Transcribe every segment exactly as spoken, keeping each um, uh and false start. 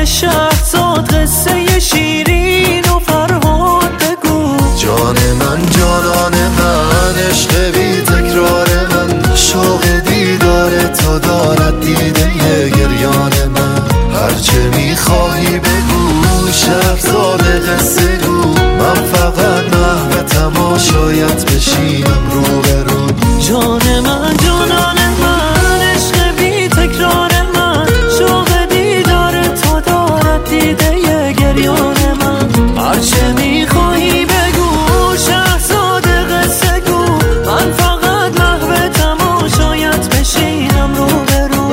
جان شهرزاد قصه شیرین و فرهاد بگو. جان من جانان من عشق بی تکرار من، شوق دیدار تو دارد دیده گریان من. هرچه میخواهی بگو شهرزاد قصه گو، من فقط محو تماشایت بشینم رو به رو. جان من جانان من عشق بی تکرار من، شوق دیدار تو دارد دیده گریان من. هرچه میخواهی بگو شهرزاد قصه گو، من فقط محو تماشایت بشینم رو به رو.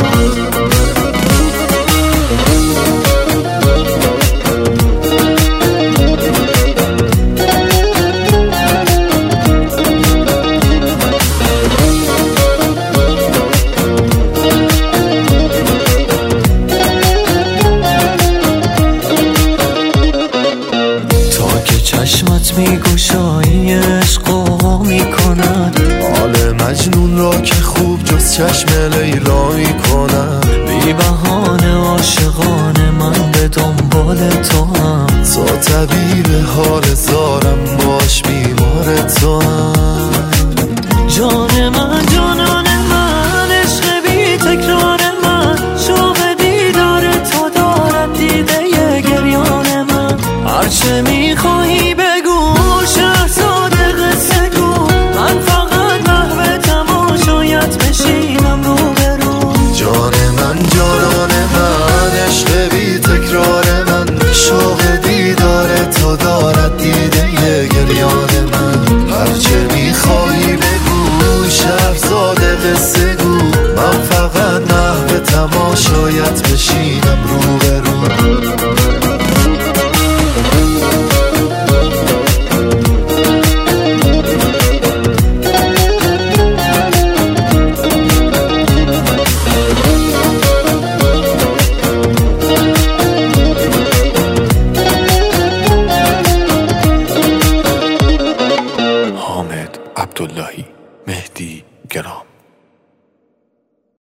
چشمت میگوشایی عشقا میکند، حال مجنون را که خوب جز چشم لیلا میکند. بی بهانه عاشقانه من به دنبال تو هم، تو طبیب حال زارم باش بیمار تو هم. جان من جانان من عشق بی تکرار من، شوق دیدار تو دارد دیده گریان من. هرچه میخواهی بگو شهرزاد قصه گو، من فقط محو تماشایت بشینم رو به رو. جان من جانان من عشق بی تکرار من، شوق دیدار تو دارد دیده گریان من. هرچه میخواهی بگو شهرزاد قصه گو، من فقط محو تماشایت بشینم رو